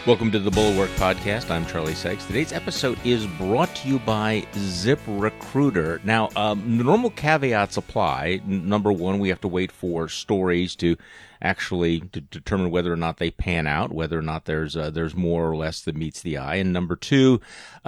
Welcome to the Bulwark Podcast. I'm Charlie Sykes. Today's episode is brought to you by ZipRecruiter. Now, normal caveats apply. Number one, we have to wait for stories to actually determine whether or not they pan out, whether or not there's more or less that meets the eye. And number two,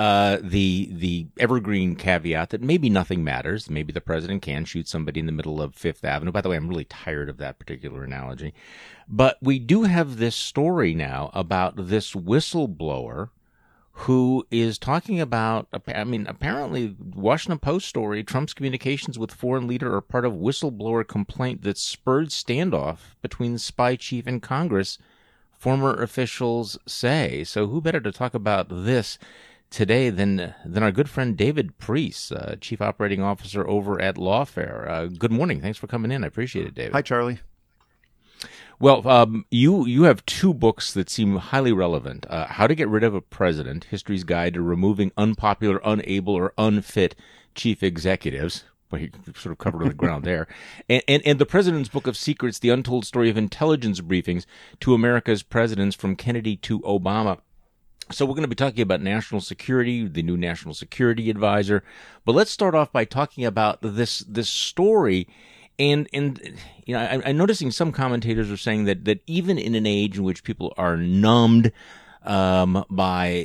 the evergreen caveat that maybe nothing matters. Maybe the president can shoot somebody in the middle of Fifth Avenue. By the way, I'm really tired of that particular analogy. But we do have this story now about this whistleblower who is talking about, apparently, Washington Post story, Trump's communications with foreign leader are part of whistleblower complaint that spurred standoff between the spy chief and Congress, former officials say. So who better to talk about this today than our good friend David Priess, Chief Operating Officer over at Lawfare. Good morning. Thanks for coming in. I appreciate it, David. Hi, Charlie. Well, you have two books that seem highly relevant. How to Get Rid of a President, History's Guide to Removing Unpopular, Unable, or Unfit Chief Executives. Well, you sort of covered the ground there. And The President's Book of Secrets, The Untold Story of Intelligence Briefings to America's Presidents from Kennedy to Obama. So we're going to be talking about national security, the new national security advisor. But let's start off by talking about this story. And you know, I'm noticing some commentators are saying that even in an age in which people are numbed by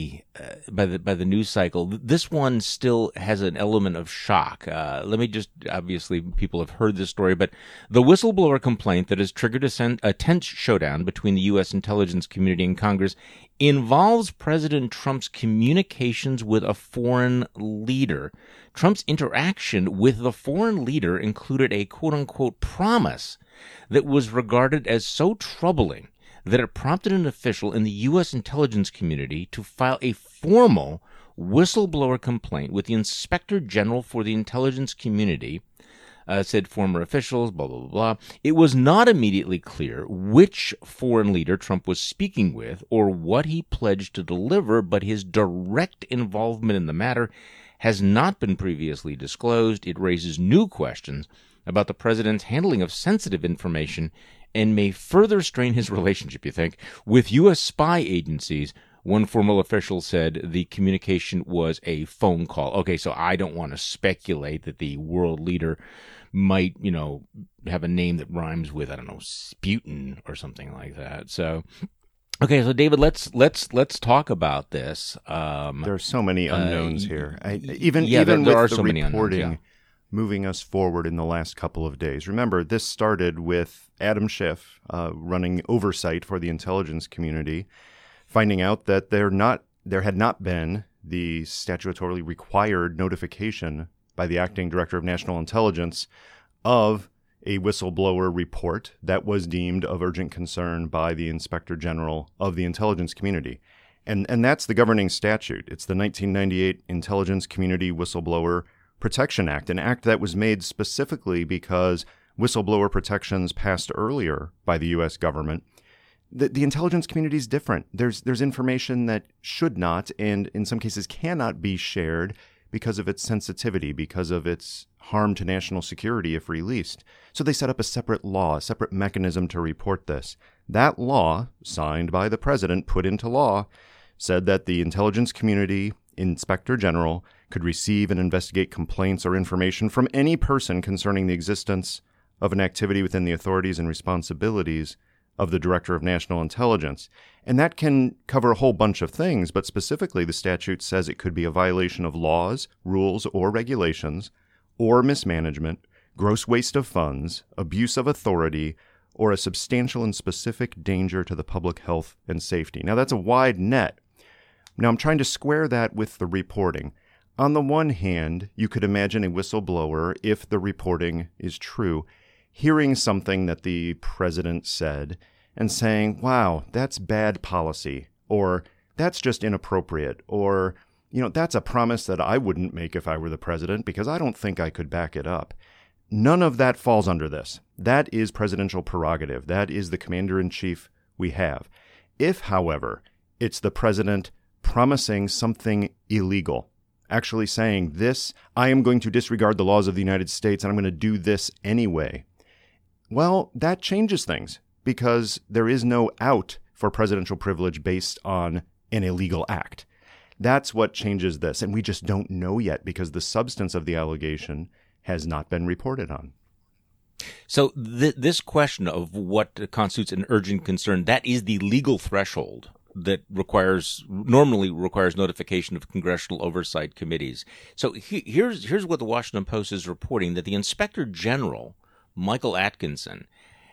the news cycle, this one still has an element of shock. Let me just, obviously people have heard this story, but the whistleblower complaint that has triggered a tense showdown between the U.S. intelligence community and Congress involves President Trump's communications with a foreign leader. Trump's interaction with the foreign leader included a quote-unquote promise that was regarded as so troubling that it prompted an official in the U.S. intelligence community to file a formal whistleblower complaint with the Inspector General for the intelligence community, said former officials, blah, blah, blah, blah. It was not immediately clear which foreign leader Trump was speaking with or what he pledged to deliver, but his direct involvement in the matter has not been previously disclosed. It raises new questions about the president's handling of sensitive information and may further strain his relationship, you think, with U.S. spy agencies. One former official said the communication was a phone call. Okay, so I don't want to speculate that the world leader might, have a name that rhymes with, Sputin or something like that. So, okay, so David, let's talk about this. There are so many unknowns here. Even with are the so many reporting unknowns, moving us forward in the last couple of days. Remember, this started with Adam Schiff running oversight for the intelligence community, finding out that there had not been the statutorily required notification by the acting director of national intelligence of a whistleblower report that was deemed of urgent concern by the Inspector General of the intelligence community. And that's the governing statute. It's the 1998 Intelligence Community Whistleblower Protection Act, an act that was made specifically because whistleblower protections passed earlier by the U.S. government. The intelligence community is different. There's information that should not, and in some cases cannot be shared because of its sensitivity, because of its harm to national security if released. So they set up a separate law, a separate mechanism to report this. That law, signed by the president, put into law, said that the intelligence community Inspector General could receive and investigate complaints or information from any person concerning the existence of an activity within the authorities and responsibilities of the Director of National Intelligence. And that can cover a whole bunch of things, but specifically the statute says it could be a violation of laws, rules, or regulations, or mismanagement, gross waste of funds, abuse of authority, or a substantial and specific danger to the public health and safety. Now, that's a wide net. Now, I'm trying to square that with the reporting. On the one hand, you could imagine a whistleblower, if the reporting is true, hearing something that the president said and saying, wow, that's bad policy, or that's just inappropriate, or, that's a promise that I wouldn't make if I were the president because I don't think I could back it up. None of that falls under this. That is presidential prerogative. That is the commander-in-chief we have. If, however, it's the president promising something illegal, actually saying this, I am going to disregard the laws of the United States and I'm going to do this anyway, well, that changes things because there is no out for presidential privilege based on an illegal act. That's what changes this. And we just don't know yet because the substance of the allegation has not been reported on. So this question of what constitutes an urgent concern, that is the legal threshold that normally requires notification of congressional oversight committees. So here's what the Washington Post is reporting, that the Inspector General, Michael Atkinson,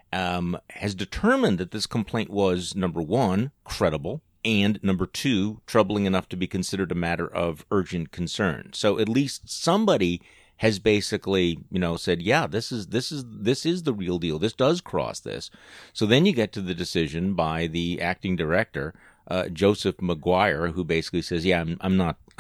has determined that this complaint was, number one, credible, and number two, troubling enough to be considered a matter of urgent concern. So at least somebody has basically, said, yeah, this is the real deal. This does cross this. So then you get to the decision by the acting director, Joseph McGuire, who basically says, yeah, I'm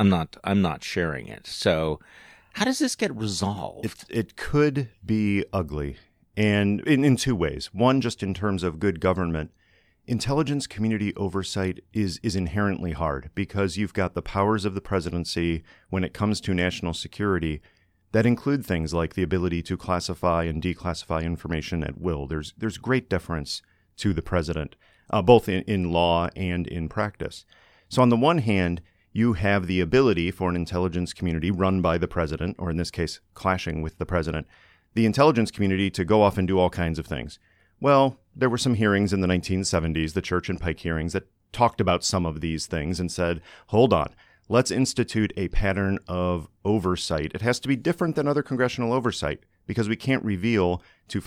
not sharing it. So how does this get resolved? It could be ugly, and in two ways. One, just in terms of good government. Intelligence community oversight is inherently hard because you've got the powers of the presidency when it comes to national security that include things like the ability to classify and declassify information at will. There's great deference to the president, both in law and in practice. So on the one hand, you have the ability for an intelligence community run by the president, or in this case, clashing with the president, the intelligence community to go off and do all kinds of things. Well, there were some hearings in the 1970s, the Church and Pike hearings, that talked about some of these things and said, hold on, let's institute a pattern of oversight. It has to be different than other congressional oversight because we can't reveal to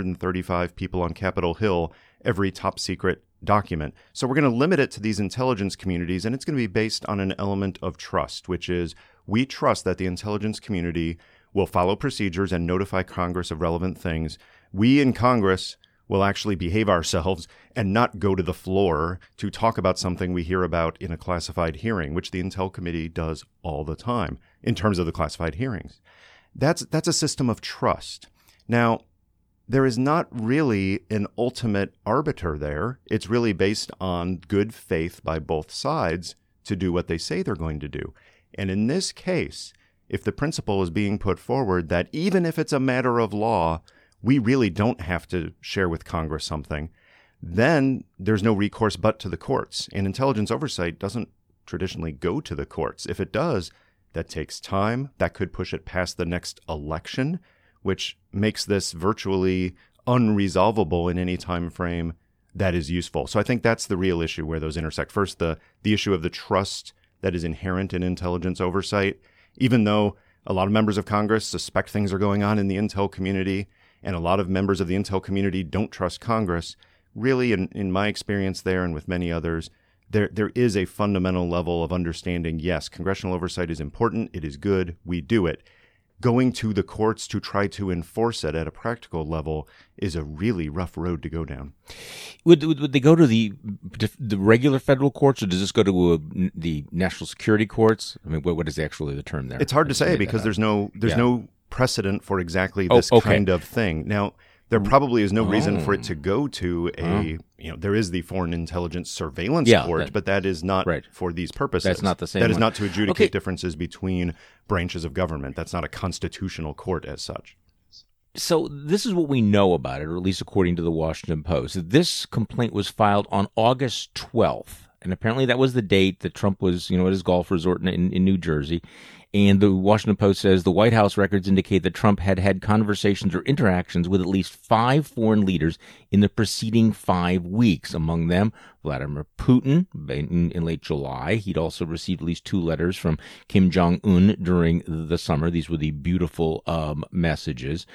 535 people on Capitol Hill every top secret document. So we're going to limit it to these intelligence communities, and it's going to be based on an element of trust, which is we trust that the intelligence community will follow procedures and notify Congress of relevant things. We in Congress will actually behave ourselves and not go to the floor to talk about something we hear about in a classified hearing, which the Intel Committee does all the time in terms of the classified hearings. That's a system of trust. Now, there is not really an ultimate arbiter there. It's really based on good faith by both sides to do what they say they're going to do. And in this case, if the principle is being put forward that even if it's a matter of law, we really don't have to share with Congress something, then there's no recourse but to the courts. And intelligence oversight doesn't traditionally go to the courts. If it does, that takes time. That could push it past the next election, which makes this virtually unresolvable in any time frame that is useful. So I think that's the real issue where those intersect. First, the issue of the trust that is inherent in intelligence oversight, even though a lot of members of Congress suspect things are going on in the intel community, and a lot of members of the intel community don't trust Congress, really, in my experience there and with many others, there is a fundamental level of understanding, yes, congressional oversight is important, it is good, we do it. Going to the courts to try to enforce it at a practical level is a really rough road to go down. Would they go to the regular federal courts, or does this go to the national security courts? I mean, what is actually the term there? It's hard to say because there's no precedent for exactly this kind of thing. Now, there probably is no reason for it to go to there is the Foreign Intelligence Surveillance Court, but that is not for these purposes. That's not the same That is one. not to adjudicate differences between branches of government. That's not a constitutional court as such. So this is what we know about it, or at least according to the Washington Post. This complaint was filed on August 12th, and apparently that was the date that Trump was, at his golf resort in New Jersey. And the Washington Post says the White House records indicate that Trump had conversations or interactions with at least 5 foreign leaders in the preceding 5 weeks. Among them, Vladimir Putin in late July. He'd also received at least 2 letters from Kim Jong-un during the summer. These were the beautiful messages.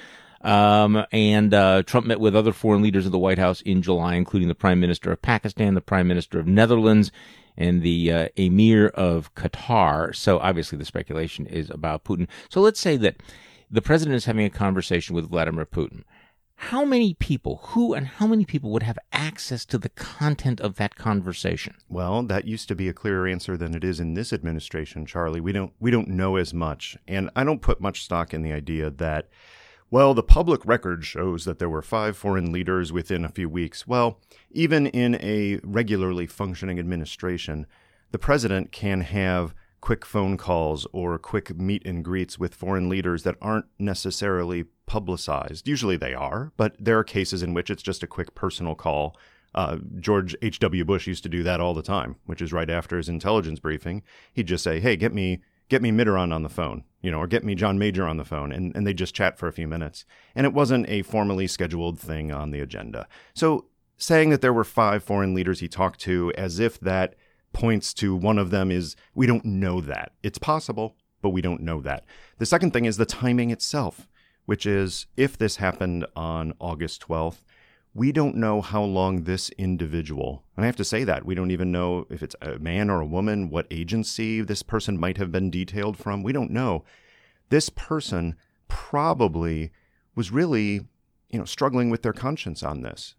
And Trump met with other foreign leaders of the White House in July, including the Prime Minister of Pakistan, the Prime Minister of Netherlands, and the Emir of Qatar. So obviously the speculation is about Putin. So let's say that the president is having a conversation with Vladimir Putin. How many people would have access to the content of that conversation? Well, that used to be a clearer answer than it is in this administration, Charlie. We don't know as much. And I don't put much stock in the idea that, well, the public record shows that there were 5 foreign leaders within a few weeks. Well, even in a regularly functioning administration, the president can have quick phone calls or quick meet and greets with foreign leaders that aren't necessarily publicized. Usually they are, but there are cases in which it's just a quick personal call George H.W. Bush used to do that all the time, which is right after his intelligence briefing. He'd just say, hey, get me Mitterrand on the phone, or get me John Major on the phone, and they'd just chat for a few minutes. And it wasn't a formally scheduled thing on the agenda. So saying that there were 5 foreign leaders he talked to as if that points to one of them is, we don't know that. It's possible, but we don't know that. The second thing is the timing itself, which is if this happened on August 12th, we don't know how long this individual, and I have to say that, we don't even know if it's a man or a woman, what agency this person might have been detailed from. We don't know. This person probably was really, struggling with their conscience on this.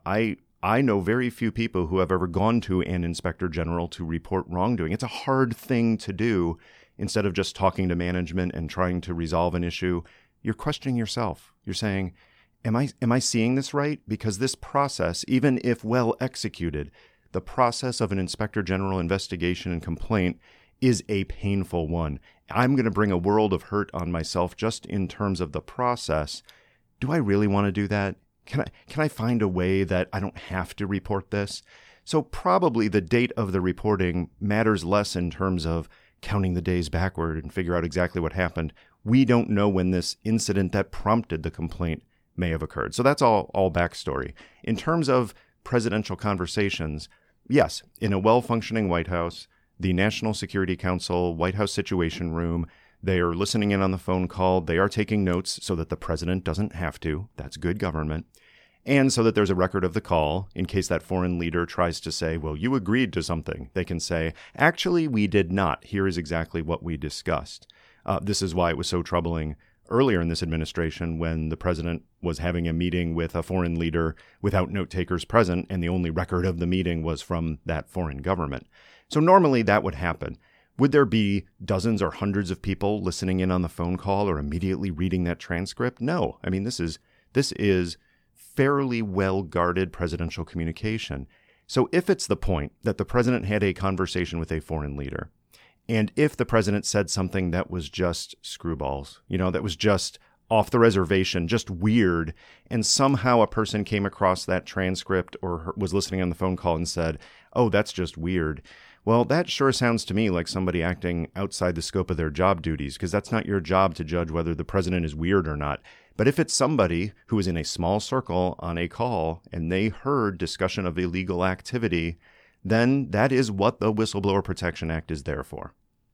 I know very few people who have ever gone to an inspector general to report wrongdoing. It's a hard thing to do. Instead of just talking to management and trying to resolve an issue, you're questioning yourself. You're saying, Am I seeing this right? Because this process, even if well executed, the process of an inspector general investigation and complaint is a painful one. I'm going to bring a world of hurt on myself just in terms of the process. Do I really want to do that? Can I find a way that I don't have to report this? So probably the date of the reporting matters less in terms of counting the days backward and figure out exactly what happened. We don't know when this incident that prompted the complaint may have occurred. So that's all backstory. In terms of presidential conversations, yes, in a well-functioning White House, the National Security Council, White House Situation Room, they are listening in on the phone call. They are taking notes so that the president doesn't have to. That's good government. And so that there's a record of the call in case that foreign leader tries to say, well, you agreed to something. They can say, actually, we did not. Here is exactly what we discussed. This is why it was so troubling earlier in this administration when the president was having a meeting with a foreign leader without note takers present, and the only record of the meeting was from that foreign government. So normally that would happen. Would there be dozens or hundreds of people listening in on the phone call or immediately reading that transcript? No. I mean, this is fairly well-guarded presidential communication. So if it's the point that the president had a conversation with a foreign leader, and if the president said something that was just screwballs, that was just off the reservation, just weird, and somehow a person came across that transcript or was listening on the phone call and said, oh, that's just weird. Well, that sure sounds to me like somebody acting outside the scope of their job duties, because that's not your job to judge whether the president is weird or not. But if it's somebody who is in a small circle on a call and they heard discussion of illegal activity, then that is what the Whistleblower Protection Act is there for.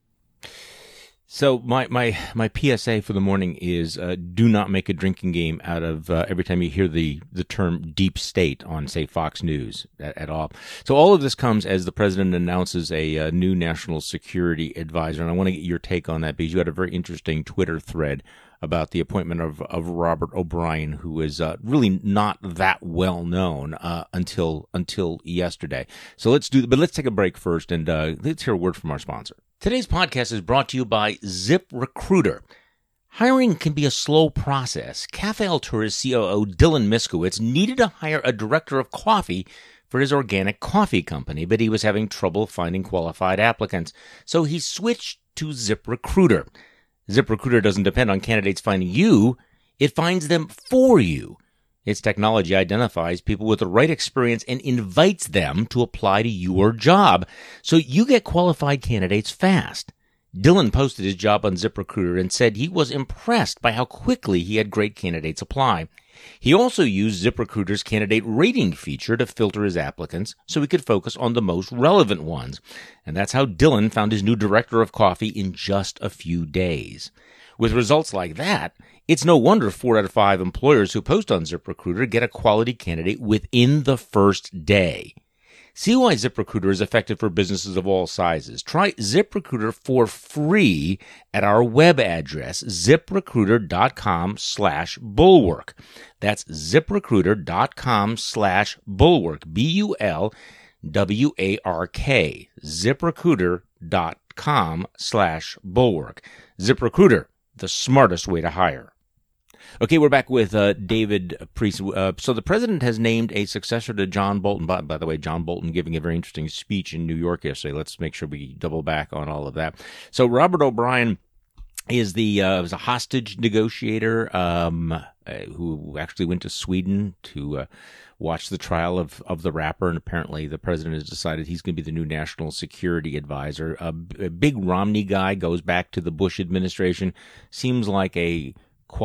So my PSA for the morning is do not make a drinking game out of every time you hear the term deep state on, say, Fox News at all. So all of this comes as the president announces a new national security advisor, and I want to get your take on that because you had a very interesting Twitter thread about the appointment of Robert O'Brien, who is really not that well known until yesterday. So let's take a break first, and let's hear a word from our sponsor. Today's podcast is brought to you by ZipRecruiter. Hiring can be a slow process. Cafe Altura's COO Dylan Miskowitz needed to hire a director of coffee for his organic coffee company, but he was having trouble finding qualified applicants. So he switched to ZipRecruiter. ZipRecruiter doesn't depend on candidates finding you. It finds them for you. Its technology identifies people with the right experience and invites them to apply to your job, so you get qualified candidates fast. Dylan posted his job on ZipRecruiter and said he was impressed by how quickly he had great candidates apply. He also used ZipRecruiter's candidate rating feature to filter his applicants so he could focus on the most relevant ones. And that's how Dylan found his new director of coffee in just a few days. With results like that, it's no wonder 4 out of 5 employers who post on ZipRecruiter get a quality candidate within the first day. See why ZipRecruiter is effective for businesses of all sizes. Try ZipRecruiter for free at our web address, ziprecruiter.com/bulwark. That's ziprecruiter.com/bulwark, BULWARK, ziprecruiter.com/bulwark. ZipRecruiter, the smartest way to hire. Okay, we're back with David Priest. So the president has named a successor to John Bolton. By the way, John Bolton giving a very interesting speech in New York yesterday. Let's make sure we double back on all of that. So Robert O'Brien is was a hostage negotiator who actually went to Sweden to watch the trial of the rapper, and apparently the president has decided he's going to be the new national security advisor. A big Romney guy, goes back to the Bush administration, seems like a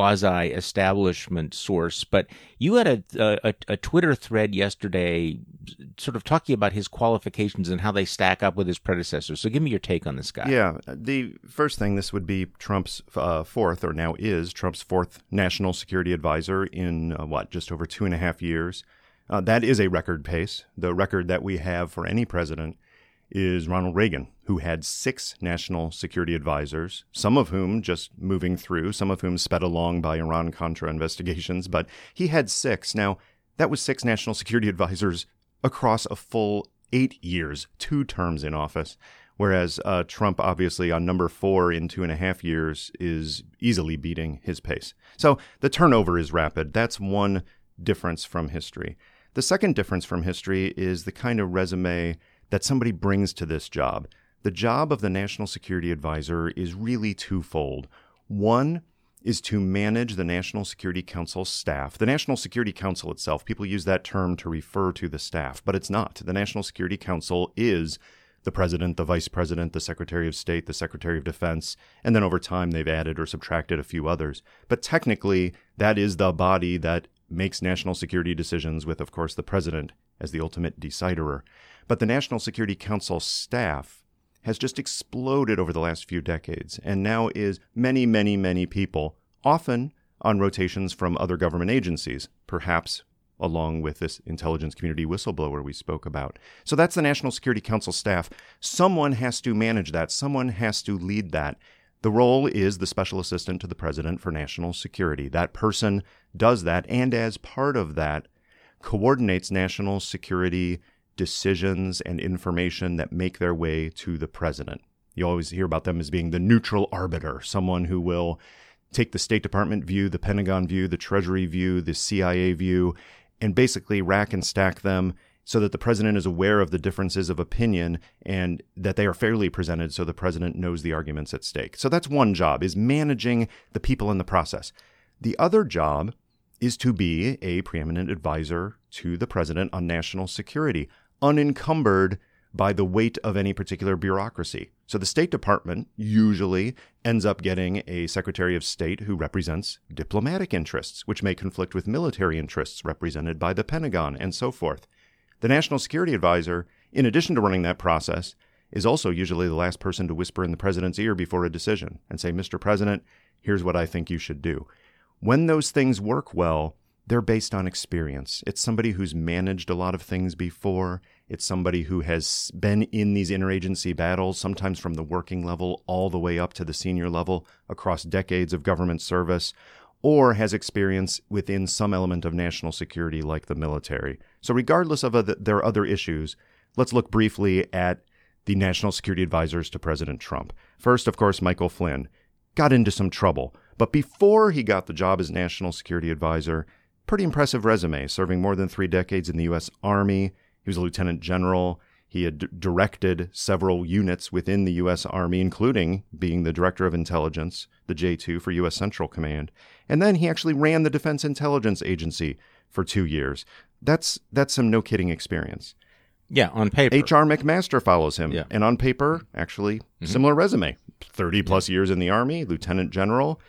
quasi-establishment source, but you had a Twitter thread yesterday sort of talking about his qualifications and how they stack up with his predecessors. So give me your take on this guy. Yeah, the first thing, this would be Trump's fourth, or now is Trump's fourth national security advisor in, just over 2.5 years. That is a record pace. The record that we have for any president is Ronald Reagan, who had 6 national security advisors, some of whom just moving through, some of whom sped along by Iran-Contra investigations, but he had 6. Now, that was 6 national security advisors across a full 8 years, 2 terms in office, whereas Trump, obviously, on number 4 in 2.5 years, is easily beating his pace. So the turnover is rapid. That's one difference from history. The second difference from history is the kind of resume that somebody brings to this job. The job of the National Security Advisor is really twofold. One is to manage the National Security Council staff. The National Security Council itself, people use that term to refer to the staff, but it's not. The National Security Council is the president, the vice president, the secretary of state, the secretary of defense, and then over time they've added or subtracted a few others. But technically, that is the body that makes national security decisions with, of course, the president as the ultimate deciderer. But the National Security Council staff has just exploded over the last few decades, and now is many, many, many people, often on rotations from other government agencies, perhaps along with this intelligence community whistleblower we spoke about. So that's the National Security Council staff. Someone has to manage that. Someone has to lead that. The role is the Special Assistant to the President for National Security. That person does that, and as part of that, coordinates national security decisions and information that make their way to the president. You always hear about them as being the neutral arbiter, someone who will take the State Department view, the Pentagon view, the Treasury view, the CIA view, and basically rack and stack them so that the president is aware of the differences of opinion and that they are fairly presented so the president knows the arguments at stake. So that's one job, is managing the people in the process. The other job is to be a preeminent advisor to the president on national security, unencumbered by the weight of any particular bureaucracy. So the State Department usually ends up getting a Secretary of State who represents diplomatic interests, which may conflict with military interests represented by the Pentagon, and so forth. The National Security Advisor, in addition to running that process, is also usually the last person to whisper in the president's ear before a decision and say, Mr. President, here's what I think you should do. When those things work well, they're based on experience. It's somebody who's managed a lot of things before. It's somebody who has been in these interagency battles, sometimes from the working level all the way up to the senior level across decades of government service, or has experience within some element of national security like the military. So regardless of their other issues, let's look briefly at the national security advisors to President Trump. First, of course, Michael Flynn got into some trouble. But before he got the job as national security advisor, pretty impressive resume, serving more than 3 decades in the U.S. Army. He was a lieutenant general. He had directed several units within the U.S. Army, including being the director of intelligence, the J2 for U.S. Central Command. And then he actually ran the Defense Intelligence Agency for 2 years. That's some no-kidding experience. Yeah, on paper. H.R. McMaster follows him. Yeah. And on paper, actually, similar resume. 30-plus years in the Army, lieutenant general,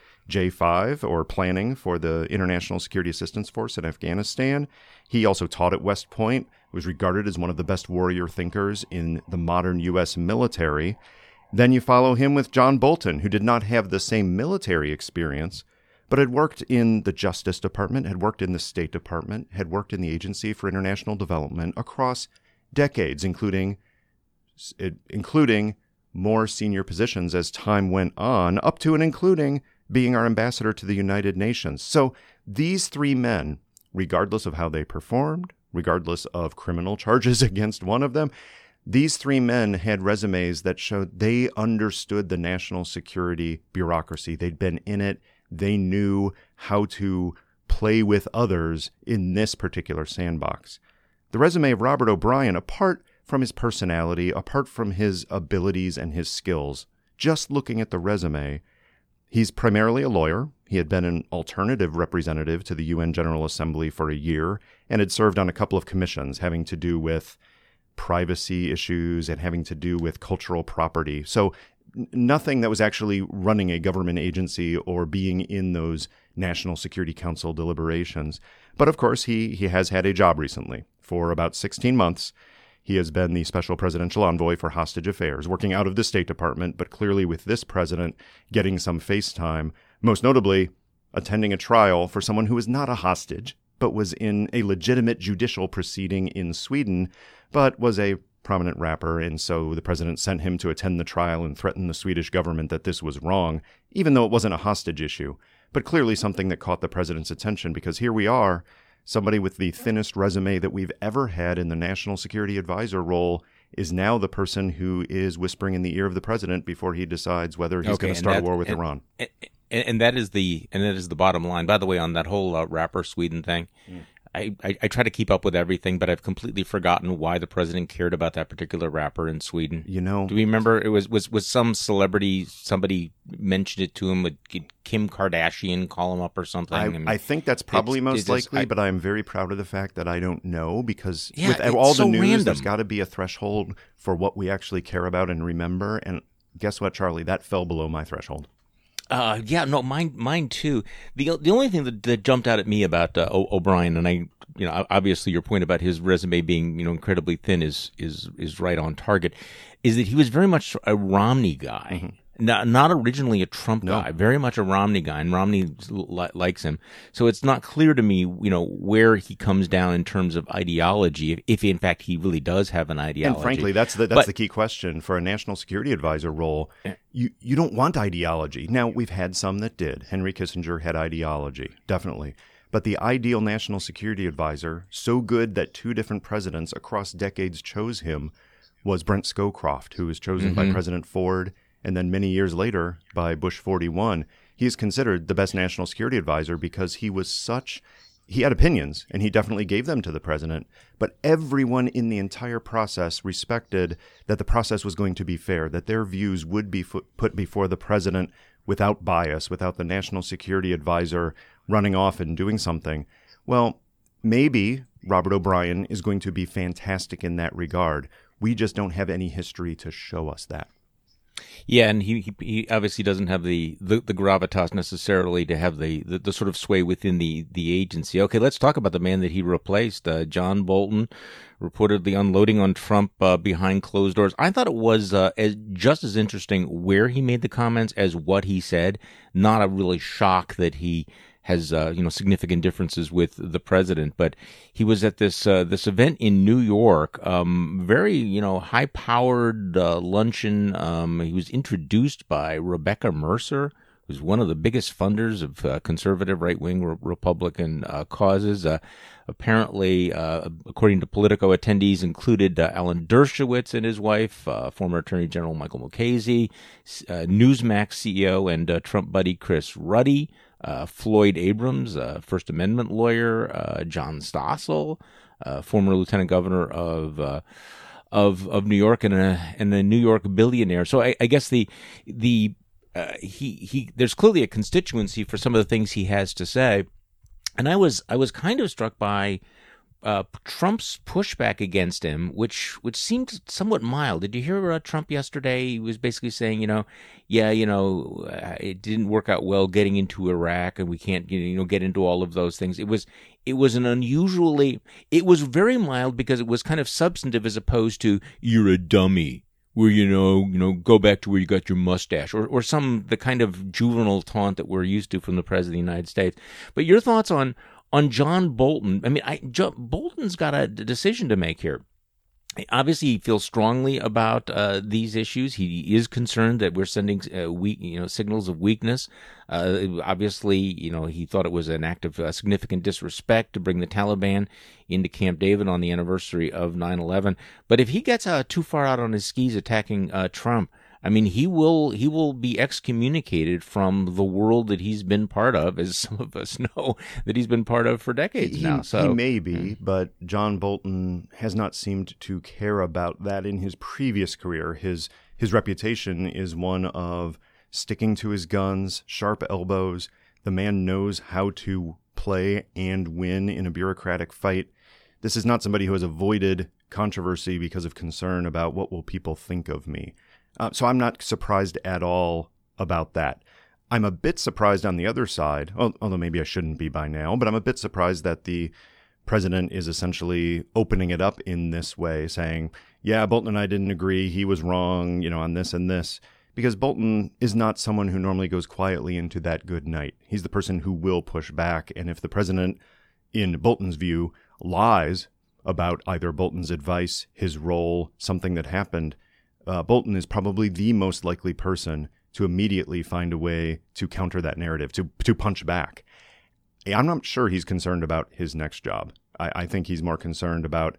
J5, or planning for the International Security Assistance Force in Afghanistan. He also taught at West Point, was regarded as one of the best warrior thinkers in the modern U.S. military. Then you follow him with John Bolton, who did not have the same military experience, but had worked in the Justice Department, had worked in the State Department, had worked in the Agency for International Development across decades, including more senior positions as time went on, up to and including being our ambassador to the United Nations. So these 3 men, regardless of how they performed, regardless of criminal charges against one of them, these 3 men had resumes that showed they understood the national security bureaucracy. They'd been in it. They knew how to play with others in this particular sandbox. The resume of Robert O'Brien, apart from his personality, apart from his abilities and his skills, just looking at the resume, He's primarily a lawyer. He had been an alternative representative to the UN General Assembly for a year and had served on a couple of commissions having to do with privacy issues and having to do with cultural property. So nothing that was actually running a government agency or being in those National Security Council deliberations. But of course, he has had a job recently. For about 16 months, he has been the special presidential envoy for hostage affairs, working out of the State Department, but clearly with this president getting some face time, most notably attending a trial for someone who was not a hostage, but was in a legitimate judicial proceeding in Sweden, but was a prominent rapper, and so the president sent him to attend the trial and threaten the Swedish government that this was wrong, even though it wasn't a hostage issue, but clearly something that caught the president's attention, because here we are, somebody with the thinnest resume that we've ever had in the National Security Advisor role is now the person who is whispering in the ear of the president before he decides whether he's going to start a war with Iran. And that is the bottom line. By the way, on that whole rapper Sweden thing, I try to keep up with everything, but I've completely forgotten why the president cared about that particular rapper in Sweden. You know, do we remember? It was some celebrity, somebody mentioned it to him. Would Kim Kardashian call him up or something? I think that's probably most likely, but I'm very proud of the fact that I don't know, because with it's all the so news, random. There's got to be a threshold for what we actually care about and remember. And guess what, Charlie? That fell below my threshold. Mine too. The only thing that jumped out at me about O'Brien, and obviously your point about his resume being incredibly thin is right on target, is that he was very much a Romney guy. Mm-hmm. Not originally a Trump guy, very much a Romney guy, and Romney likes him. So it's not clear to me, where he comes down in terms of ideology, if in fact he really does have an ideology. And frankly, that's the key question for a national security advisor role. You don't want ideology. Now, we've had some that did. Henry Kissinger had ideology, definitely. But the ideal national security advisor, so good that two different presidents across decades chose him, was Brent Scowcroft, who was chosen by President Ford, and then many years later by Bush 41. He is considered the best national security advisor because he had opinions, and he definitely gave them to the president, but everyone in the entire process respected that the process was going to be fair, that their views would be put before the president without bias, without the national security advisor running off and doing something. Well, maybe Robert O'Brien is going to be fantastic in that regard. We just don't have any history to show us that. Yeah, and he obviously doesn't have the gravitas necessarily to have the sort of sway within the agency. Okay, let's talk about the man that he replaced, John Bolton, reportedly unloading on Trump behind closed doors. I thought it was just as interesting where he made the comments as what he said. Not a really shock that he has significant differences with the president, but he was at this event in New York, very high-powered luncheon. He was introduced by Rebecca Mercer, who's one of the biggest funders of conservative right-wing Republican causes. Apparently, according to Politico, attendees included Alan Dershowitz and his wife, former Attorney General Michael Mukasey, Newsmax CEO and Trump buddy Chris Ruddy, Floyd Abrams, First Amendment lawyer, John Stossel, former lieutenant governor of New York and a New York billionaire. So I guess there's clearly a constituency for some of the things he has to say, and I was kind of struck by Trump's pushback against him, which seemed somewhat mild. Did you hear Trump yesterday? He was basically saying, it didn't work out well getting into Iraq, and we can't, get into all of those things. It was very mild because it was kind of substantive as opposed to you're a dummy, where go back to where you got your mustache, or the kind of juvenile taunt that we're used to from the president of the United States. But your thoughts on John Bolton? I mean, Bolton's got a decision to make here. Obviously, he feels strongly about these issues. He is concerned that we're sending signals of weakness. Obviously, he thought it was an act of significant disrespect to bring the Taliban into Camp David on the anniversary of 9/11. But if he gets too far out on his skis attacking Trump, I mean, he will be excommunicated from the world that he's been part of, as some of us know that he's been part of for decades now. So he may be, but John Bolton has not seemed to care about that in his previous career. His reputation is one of sticking to his guns, sharp elbows. The man knows how to play and win in a bureaucratic fight. This is not somebody who has avoided controversy because of concern about what will people think of me. So I'm not surprised at all about that. I'm a bit surprised on the other side, although maybe I shouldn't be by now, but I'm a bit surprised that the president is essentially opening it up in this way, saying, yeah, Bolton and I didn't agree. He was wrong, on this and this. Because Bolton is not someone who normally goes quietly into that good night. He's the person who will push back. And if the president, in Bolton's view, lies about either Bolton's advice, his role, something that happened, Bolton is probably the most likely person to immediately find a way to counter that narrative, to punch back. I'm not sure he's concerned about his next job. I think he's more concerned about,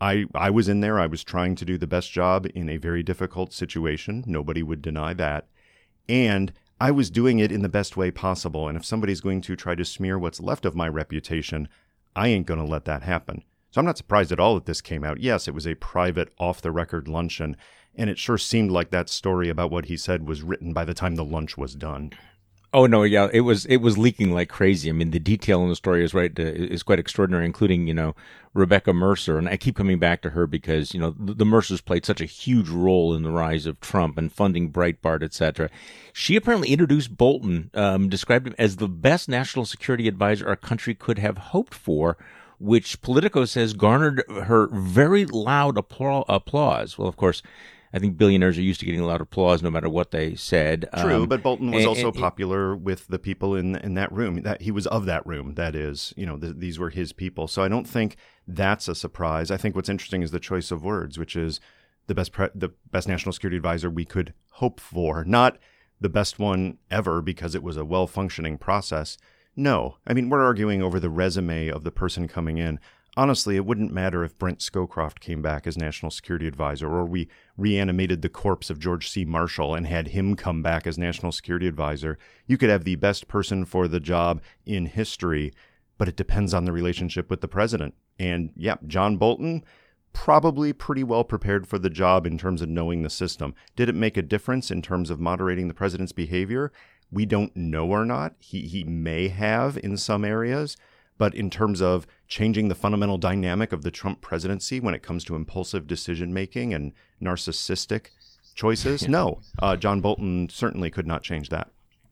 I was in there, I was trying to do the best job in a very difficult situation. Nobody would deny that. And I was doing it in the best way possible. And if somebody's going to try to smear what's left of my reputation, I ain't going to let that happen. So I'm not surprised at all that this came out. Yes, it was a private, off-the-record luncheon, and it sure seemed like that story about what he said was written by the time the lunch was done. Oh no, yeah, it was leaking like crazy. I mean, the detail in the story is quite extraordinary, including Rebecca Mercer, and I keep coming back to her because the Mercers played such a huge role in the rise of Trump and funding Breitbart, etc. She apparently introduced Bolton, described him as the best national security advisor our country could have hoped for, which Politico says garnered her very loud applause. Well, of course, I think billionaires are used to getting a lot of applause no matter what they said. True, but Bolton was also popular with the people in that room. That he was of that room. That is, these were his people. So I don't think that's a surprise. I think what's interesting is the choice of words, which is the best national security advisor we could hope for, not the best one ever because it was a well-functioning process. No, I mean, we're arguing over the resume of the person coming in. Honestly, it wouldn't matter if Brent Scowcroft came back as National Security Advisor, or we reanimated the corpse of George C. Marshall and had him come back as National Security Advisor. You could have the best person for the job in history, but it depends on the relationship with the president. And yeah, John Bolton, probably pretty well prepared for the job in terms of knowing the system. Did it make a difference in terms of moderating the president's behavior? We don't know or not. He may have in some areas. But in terms of changing the fundamental dynamic of the Trump presidency when it comes to impulsive decision-making and narcissistic choices, no. John Bolton certainly could not change that.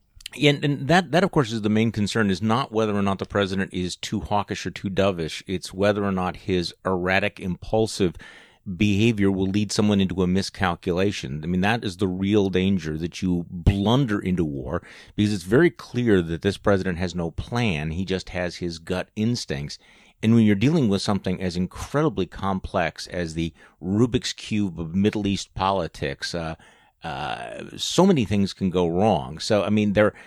And that, of course, is the main concern, is not whether or not the president is too hawkish or too dovish. It's whether or not his erratic, impulsive behavior will lead someone into a miscalculation. I mean, that is the real danger, that you blunder into war, because it's very clear that this president has no plan. He just has his gut instincts. And when you're dealing with something as incredibly complex as the Rubik's Cube of Middle East politics, so many things can go wrong. So, I mean,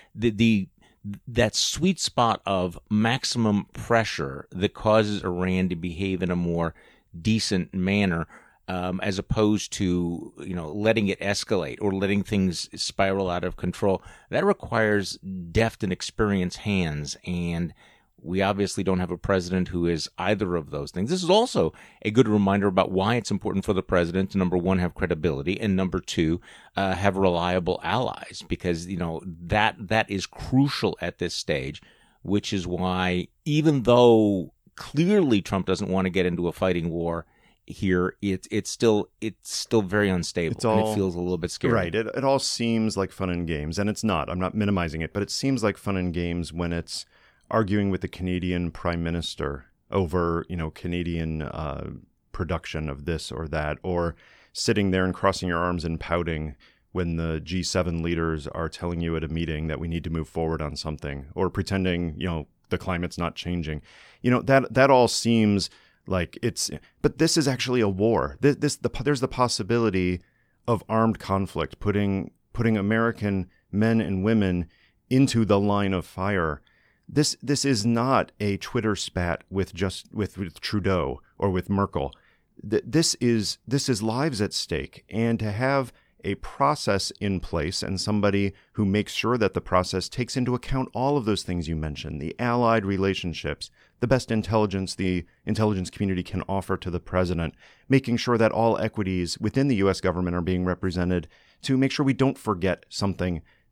that sweet spot of maximum pressure that causes Iran to behave in a more decent manner, as opposed to letting it escalate or letting things spiral out of control, that requires deft and experienced hands, and we obviously don't have a president who is either of those things. This is also a good reminder about why it's important for the president to, number one, have credibility, and number two, have reliable allies, because that is crucial at this stage, which is why, even though clearly Trump doesn't want to get into a fighting war here, it's still very unstable, and it feels a little bit scary. Right. It all seems like fun and games, and it's not. I'm not minimizing it, but it seems like fun and games when it's arguing with the Canadian Prime Minister over, Canadian production of this or that, or sitting there and crossing your arms and pouting when the G7 leaders are telling you at a meeting that we need to move forward on something, or pretending, the climate's not changing. That all seems like it's, but this is actually a war. There's the possibility of armed conflict, putting American men and women into the line of fire. This is not a Twitter spat with Trudeau or with Merkel. This is lives at stake, and to have a process in place and somebody who makes sure that the process takes into account all of those things you mentioned, the allied relationships, the best intelligence the intelligence community can offer to the president, making sure that all equities within the U.S. government are being represented, to make sure we don't forget something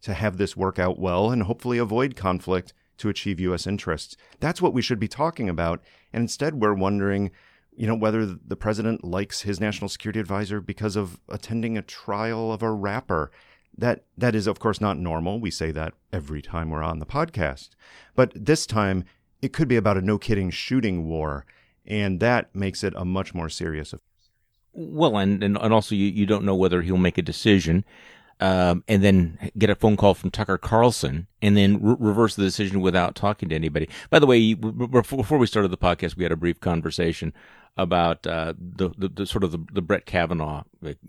to have this work out well and hopefully avoid conflict to achieve U.S. interests. That's what we should be talking about. And instead, we're wondering, whether the president likes his national security advisor because of attending a trial of a rapper. That is, of course, not normal. We say that every time we're on the podcast. But this time, it could be about a no-kidding shooting war, and that makes it a much more serious affair. Well, and also you don't know whether he'll make a decision and then get a phone call from Tucker Carlson and then reverse the decision without talking to anybody. By the way, before we started the podcast, we had a brief conversation about the sort of the Brett Kavanaugh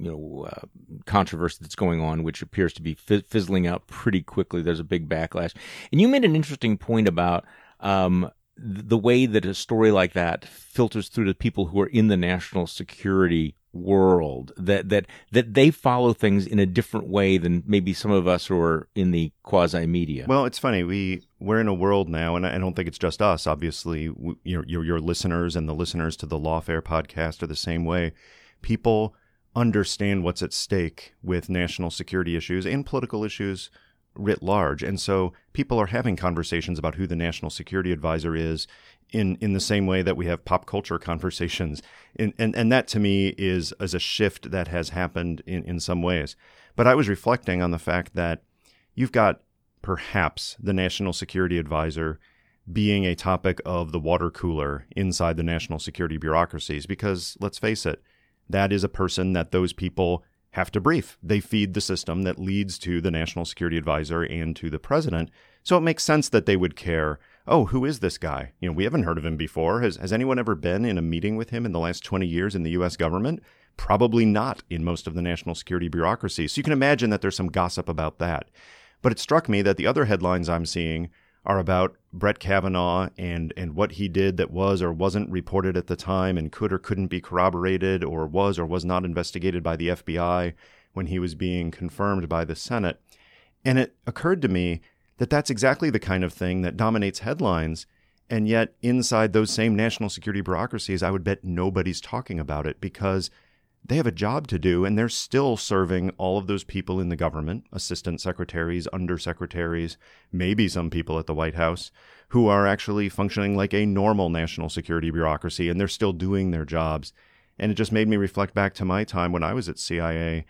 controversy that's going on, which appears to be fizzling out pretty quickly. There's a big backlash, and you made an interesting point about the way that a story like that filters through to people who are in the national security world, that they follow things in a different way than maybe some of us who are in the quasi-media. Well, it's funny. We're in a world now, and I don't think it's just us. Obviously, your listeners and the listeners to the Lawfare podcast are the same way. People understand what's at stake with national security issues and political issues writ large. And so people are having conversations about who the national security advisor is in the same way that we have pop culture conversations. And that to me is a shift that has happened in some ways. But I was reflecting on the fact that you've got perhaps the national security advisor being a topic of the water cooler inside the national security bureaucracies, because let's face it, that is a person that those people have to brief. They feed the system that leads to the national security advisor and to the president. So it makes sense that they would care, oh, who is this guy? We haven't heard of him before. Has anyone ever been in a meeting with him in the last 20 years in the U.S. government? Probably not in most of the national security bureaucracies. So you can imagine that there's some gossip about that. But it struck me that the other headlines I'm seeing are about Brett Kavanaugh and what he did that was or wasn't reported at the time and could or couldn't be corroborated or was not investigated by the FBI when he was being confirmed by the Senate. And it occurred to me that that's exactly the kind of thing that dominates headlines, and yet inside those same national security bureaucracies, I would bet nobody's talking about it because they have a job to do, and they're still serving all of those people in the government, assistant secretaries, undersecretaries, maybe some people at the White House, who are actually functioning like a normal national security bureaucracy, and they're still doing their jobs. And it just made me reflect back to my time when I was at CIA.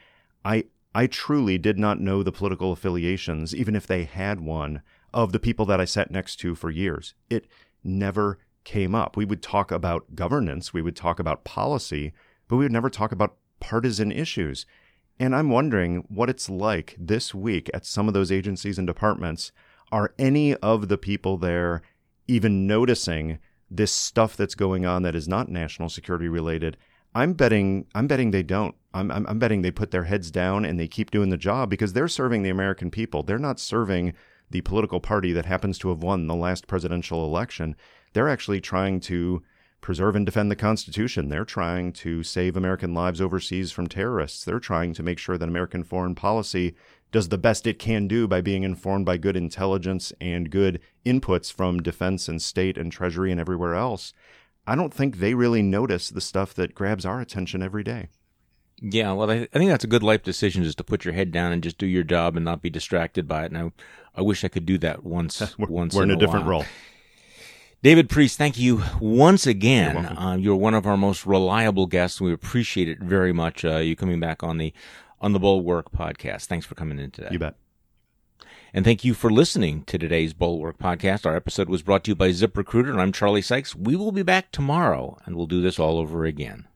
I truly did not know the political affiliations, even if they had one, of the people that I sat next to for years. It never came up. We would talk about governance, we would talk about policy, but we would never talk about partisan issues. And I'm wondering what it's like this week at some of those agencies and departments. Are any of the people there even noticing this stuff that's going on that is not national security related? I'm betting they don't. I'm betting they put their heads down and they keep doing the job because they're serving the American people. They're not serving the political party that happens to have won the last presidential election. They're actually trying to preserve and defend the Constitution. They're trying to save American lives overseas from terrorists. They're trying to make sure that American foreign policy does the best it can do by being informed by good intelligence and good inputs from defense and state and treasury and everywhere else. I don't think they really notice the stuff that grabs our attention every day. Yeah, well, I think that's a good life decision, is to put your head down and just do your job and not be distracted by it. And I wish I could do that once. We're in a different role. David Priess, thank you once again. You're one of our most reliable guests. We appreciate it very much. You coming back on the Bulwark podcast. Thanks for coming in today. You bet. And thank you for listening to today's Bulwark podcast. Our episode was brought to you by ZipRecruiter, and I'm Charlie Sykes. We will be back tomorrow, and we'll do this all over again.